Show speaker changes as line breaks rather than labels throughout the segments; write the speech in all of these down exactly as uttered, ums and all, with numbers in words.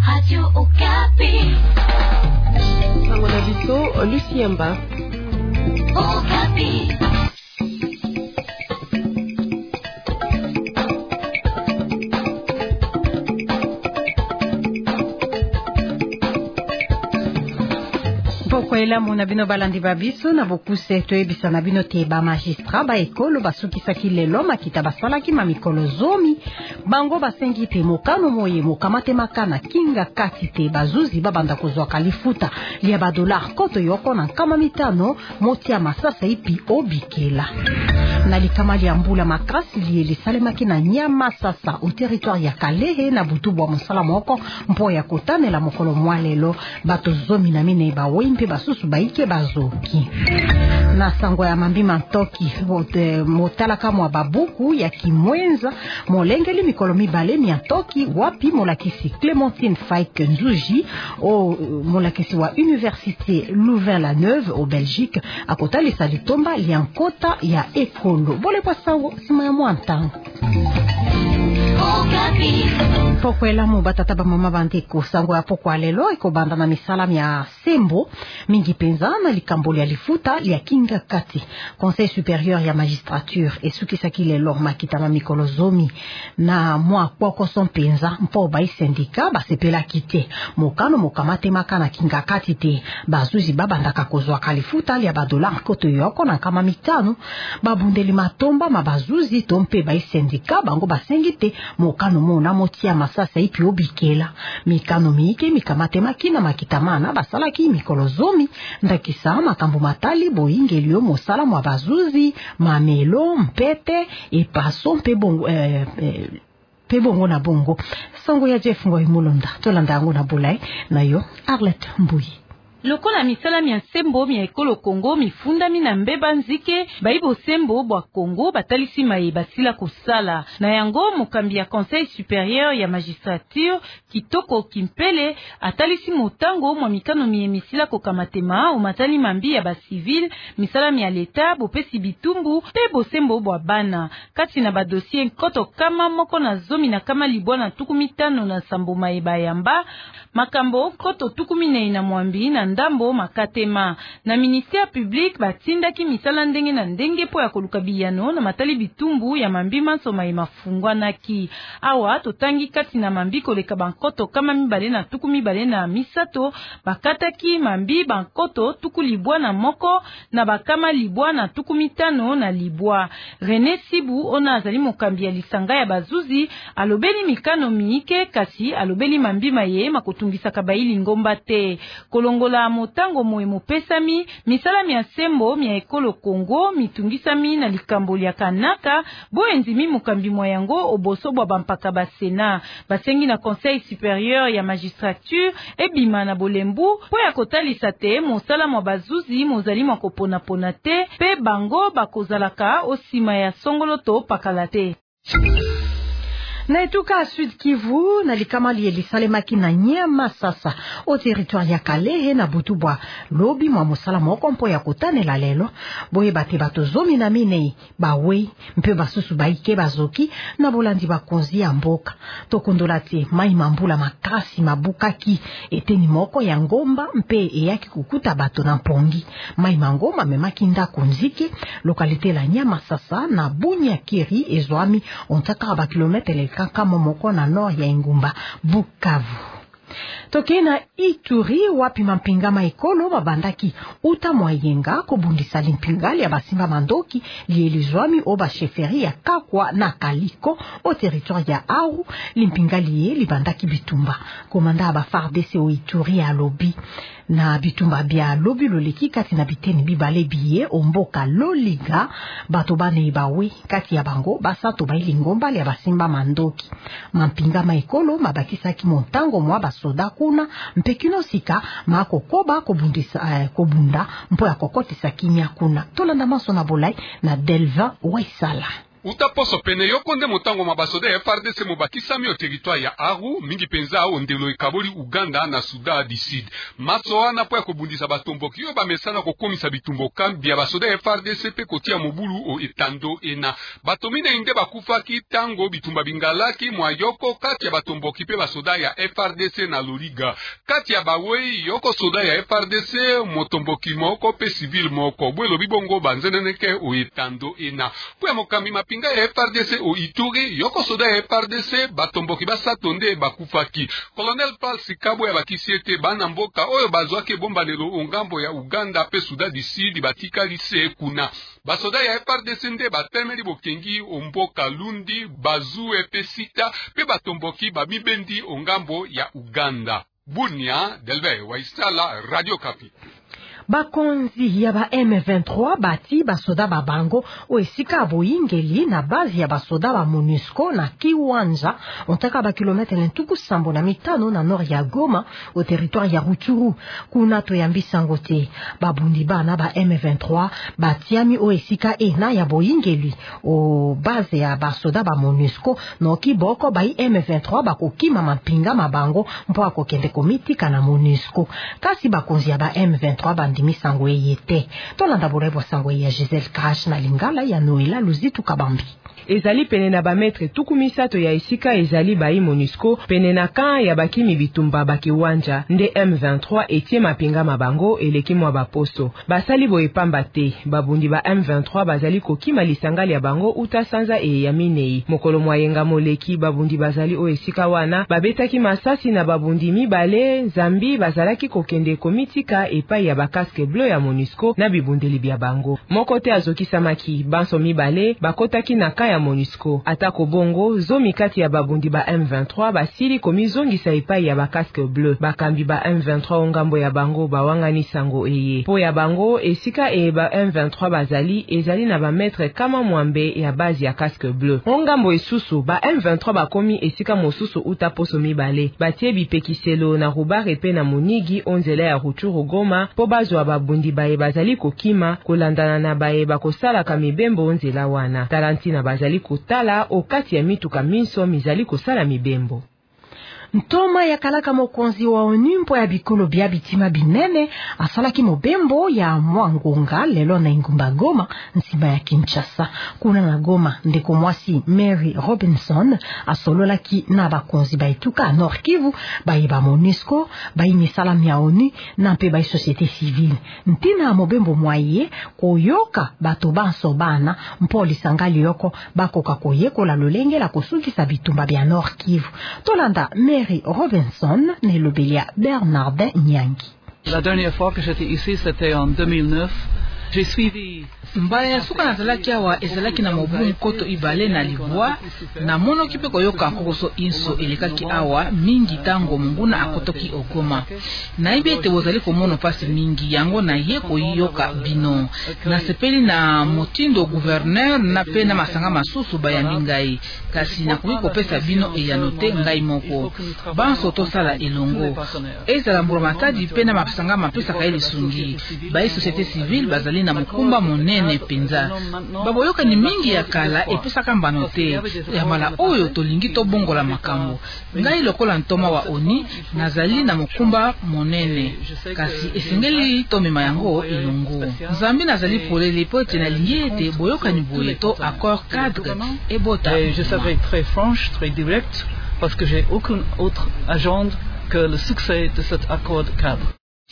Radio Okapi.
Sango na biso Luciamba.
Okapi.
Pokwela mona bino balandi babiso na bokuse toyebisa na bino te ba magistrat ba ekolo basukisaki lelo makita basalaki ma mikolo zomi bango basengi te mokano moye mokamate makana kinga kati te bazuzi babanda kozwa kalifuta lia ba dollar koto yoko na nkama mitano motia masasa ipi obikela na likama lia mbula makasi liye salemaki na nyama sasa au territoire ya Kalehe na butubu wa mosala moko mpo ya kotanela mokolo mwalelo bato zomi na mine ba wimpe basusu baike bazoki na sango ya mambi mantoki motala kama babuku ya kimwenza molengeli mikolo mibale miantoki wapi molakisi Clémentine Faike Nzuji o molakisi wa Université Louvain-la-Neuve au Belgique akotalisa litomba liankota ya ekolo bole kwa sango sima ya mwantango pokwela mu batata ba mama bandeko sango ya pokwa lelo ekobanda na misala ya sembo mingi penza na likambo ya lifuta ya kinga kati Conseil supérieur ya magistrature esukisaki lelo makitama mikolo zomi na mwa kwako son penza mpo ba syndicat basepela kite mokano mokamate makana kinga kati te bazuzi babandaka kozwa kalifuta ya ba dollar koto yoko na kama mitano babundeli matomba mabazuzi tompe ba syndicat bango basengi te mokano mona motia masasa ipi obikela mikano miike mikamate makina makitamana basalaki mikolo zomi ndakisa makambo matali boingelio mosala mwa bazuzi mamelo mpete epaso mpe bongo eh, eh, pe bongo na bongo sango ya Jeff Ngoy Mulonda tolanda yango na bulai na yo Arlette Mbuyi
lokola misala mia sembo mia ekolo Kongo mifundami na mbeba nzike baibo sembo bwa Kongo batalisi maye basila kosala na yango mokambi ya Conseil supérieur ya magistrature Kitoko Kimpele atalisi motango mwa mikano mie misila kokamatema o matali mambi ya ba civil misala mia leta bopesi bitumbu pe bosembo bwa bana kati na ba dossier koto kama moko na zomi na kama libwa na tukumi tano na sambo maeba yamba makambo koto tukumi na ina mwambi na ndambo makatema na ministère public batindaki misala ndenge na ndenge po ya koluka biyano na matali bitumbu ya mambi mansoma ya mafungwanaki awa totangi kati na mambi koleka bankoto kama mibale na tuku mibale na misato bakataki mambi bankoto tuku libwa na moko na bakama libwa na tuku mitano na libwa René Sibu ona azali mokambi ya lisanga ya bazuzi alobeli mikano miike kasi alobeli mambi maye makotungisa kabaili ngomba te kolongola motango moye mopesami misala mia sembo mia ekolo Kongo mitungisami na likambo ya kanaka bo enzimi mokambi mwa yango oboso bwa bampaka basena basengi na Conseil supérieur ya magistrature ebima na bolembu po ya kotalisa te mosala mwa bazuzi mozali mwa kopona pona te pe bango bakozalaka osima ya songoloto pakala te
na etuka Sud Kivu na likama liye salemaki na nyama sasa au territoire ya Kalehe na butubwa lobi mwa musala moko mpo ya kotanela lelo boye bate bato zomi na mine bawe mpe basusu baike bazoki na bolandi bakonzi ya mboka tokondola te mai mambula makasi mabukaki eteni moko ya ngomba mpe eyaki kukuta bato na mpongi mai mangoma memaki ndako nzike lokalite la nyama sasa na Bunya Kiri ezwami ontaka ba kilometre kama moko na nord ya Ingumba Bukavu. Tokena Ituri wapi mampingama ekolo mabandaki uta mwayenga kobundisa limpingali ya basimba mandoki lielizwami oba sheferi ya Kakwa na Kaliko o territoire ya Aru limpingali ye libandaki bitumba komanda aba F A R D C o Ituri ya lobi na bitumba bia lobi loleki kati na biteni bibale biye omboka loliga bato bane bawe kati ya bango basato baili ngomba ya basimba mandoki mampingama ekolo mabakisaki montango mwa basoda kuna mpekino sika mako koba kobundisa uh, kobunda mpo ya kokotisa kimia kuna tolanda maso na bolai na Delvin Waisala
utaposo pene yokonde motango mabasoda ya F R D C mobakisami o territoire ya Aru mingi penza o ndelo ekaboli Uganda na Sudan du Sud. Maso wana po ya kobundisa batomboki yo bamesana kokomisa bitumbo kambi ya basoda ya F R D C pe kotia mobulu o etando ena. Batomine inde bakufaki tango bitumba bingalaki mwa yoko kati ya batomboki pe basoda ya F R D C na Loriga. Kati ya bawei yoko soda ya F R D C motomboki moko pe civil moko. Bwelo bibongo banzeneneke o etando ena. Po ya mokambi mapinga ya F R D C o Ituri yoko soda ya F R D C batomboki basatonde bakufaki. Colonel Paul Sikabo ya bakisiete bana mboka oyo bazwake bombanelo ongambo ya Uganda pe Sudan du Sud batika lise kuna. Basoda ya F R D C nde batemeli bokengi omboka Lundi bazue pe sita pe batomboki bamibendi ongambo ya Uganda. Bunia Delve Waisala Radio Kapi.
Bakonzi ya ba M vingt-trois bati basoda babango o esika boyingeli na bazi ya basoda ba MONUSCO na Kiwanja ontaka ba kilometre lentuku sambo na mitano na nord ya Goma au territoire ya Rutshuru kuna to yambisango te babundi bana ba M vingt-trois batiami o esika ena ya boyingeli o bazi ya basoda ba MONUSCO no kiboko ba M vingt-trois bakokima mapinga mabango mpo akokende komitika na MONUSCO kasi bakonzi ya ba M vingt-trois ba ndimi sango yete tolanda borebo sango ya Giselle Crash na lingala ya Noela Luzitu Kabambi.
Ezali pene na ba maître tuku misato ya esika ezali ba MONUSCO pene na kan ya bakimi bitumba bakiwanja nde M vingt-trois etie mapinga mabango eleki mwa baposo basali boye pamba te babundi ba M vingt-trois bazali kokima lisangali ya bango uta sanza e ya minei mokolo mwayenga moleki babundi bazali o esika wana babetaki masasi na babundi mibale Zambi bazalaki kokende komitika epai ya bakaske bleu ya MONUSCO na bibundeli bya bango moko te azokisamaki banso mibale bakotaki na ka ya MONUSCO atako bongo zomi kati ya babundi ba M vingt-trois basili komizongisa epai ya bakaske bleu bakambi ba M vingt-trois ongambo ya bango bawangani sango eye po ya bango esika e ba M vingt-trois bazali ezali na ba maître kama mwambe ya bazi ya casque bleu ongambo esusu ba M vingt-trois bakomi esika mosusu uta poso mibale batie bipekiselo na rubare pe na monigi onzela ya Rutshuru Goma po bazwa babundi baye bazali kokima kolandana na baye bakosala kamibembo onzela wana Tarantina bazali kotala okati ya mituka minso mizali kosala mibembo.
Ntoma ya kalaka mokonzi wa ONU mpo ya bikolo bya bitima binene asalaki mobembo ya mwangonga lelo na ingumba Goma nsima ya Kinshasa kuna na Goma ndeko mwasi Mary Robinson asololaki na bakonzi baituka Nord Kivu bayi ba MONUSCO bayi misala ya ONU na mpe bayi société civile ntina mobembo mwaye koyoka bato banso bana mpo lisangali yoko bakoka koyekola lolenge la kosukisa bitumba bya Nord Kivu tolanda Mary Robinson ne lobelia Bernardin Nyangi.
La dernière fois que j'étais ici, c'était en deux mille neuf. J'ai suivi
mbaya suka nazalaki awa ezalaki na mobu mkoto ibale na libwa na mono kipe koyoka kokoso inso elekaki awa mingi tango munguna akotoki Ogoma na ibe ete wozali komono pasi mingi yango na ye koyoka bino na sepeli na motindo gouverneur na pe na masanga masusu bayandi ngai kasi na kuiko pesa bino e yanote ngai moko banso tosala elongo ezala mbura matadi pe na masanga mapesa kaili sungi bayi société civile bazali na mukumba monene penza baboyoka ni mingi ya kala epesaka mbano te ya mala oyo tolingi tobongola makambo ngai lokola ntoma wa ONU nazali na mukumba monene kasi esengeli tomema yango elongo Nzambi nazali polele po ete nalingi ete boyoka ni boye to accord cadre ebota
je savais très franche très direct parce que j'ai aucune autre agenda que le succès de cet accord cadre.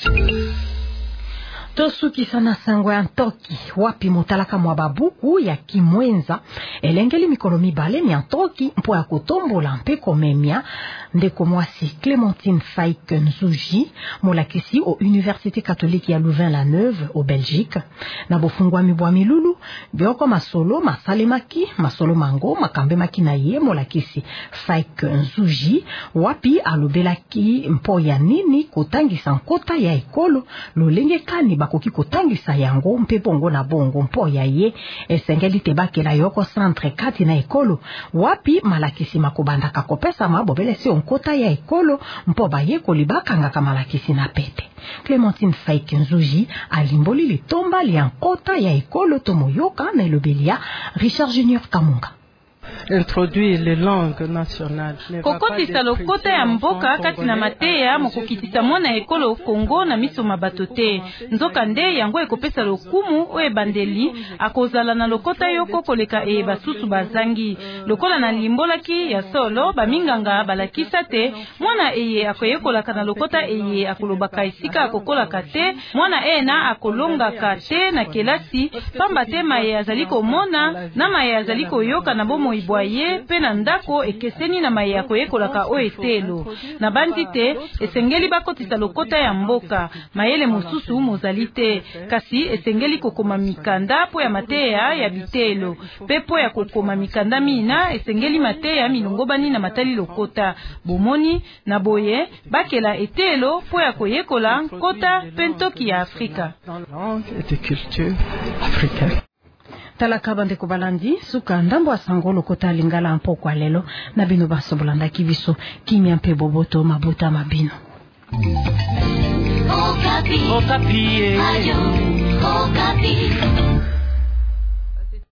Tosuki sana sango ya ntoki wapi motalaka mwa babuku ya kimwenza elengeli mikolo mibale ni ntoki mpo ya kotombola mpe komemia ndeko mwasi Clémentine Faïque Nzuji molakisi au Université catholique ya Louvain-la-Neuve au Belgique na bofungwami bwa milulu bioko masolo masalemaki masolo mango makambemaki na ye molakisi Faïque Nzuji wapi alobelaki mpo ya nini kotangisa nkota ya ekolo lolenge kani ba bakoki kotangisa yango mpe bongo na bongo mpo ya ye esengeli te bakela yoko centre kati na ekolo wapi malakisi makobandaka kopesama bobele si onkota ya ekolo mpo bayekoli bakangaka malakisi na pete. Clémentine Faiki Nzuji alimboli litomba lia nkota ya ekolo tomoyoka na elobelia Richard Junior Kamunga.
Introduire les langues nationales.
Kokotisa lokota ya mboka kati na mateya mokokitisa mwana ekolo Kongo na miso mabato te. Nzoka nde yango ekopesa lokumu oye bandeli akozala na lokota yoko koleka e basusu bazangi. Lokola na limbolaki ya solo baminganga balakisa te mwana eye akoyekolaka na lokota eye akolobaka esika akokolaka te mwana ena akolongaka te na kelasi pamba te maye azali komona na maye azali koyoka na bomo ibwaye pe na ndako ekeseni na maye akoyekolaka o etelo na bandi te esengeli bakotisa lokota ya mboka mayele mosusu mozali te kasi esengeli kokoma mikanda po ya mateya ya bitelo pe po ya kokoma mikanda mina esengeli mateya milongobani na matali lokota bomoni na boye bakela etelo po ya koyekola nkota pentoki ya Afrika.
Talaka bandeko balandi suka ndambo asango lokota lingala mpo kwa lelo na bino basobolanda kibiso kimia mpe boboto mabuta mabino.
Okapi. Okapi. Ayo. Okapi.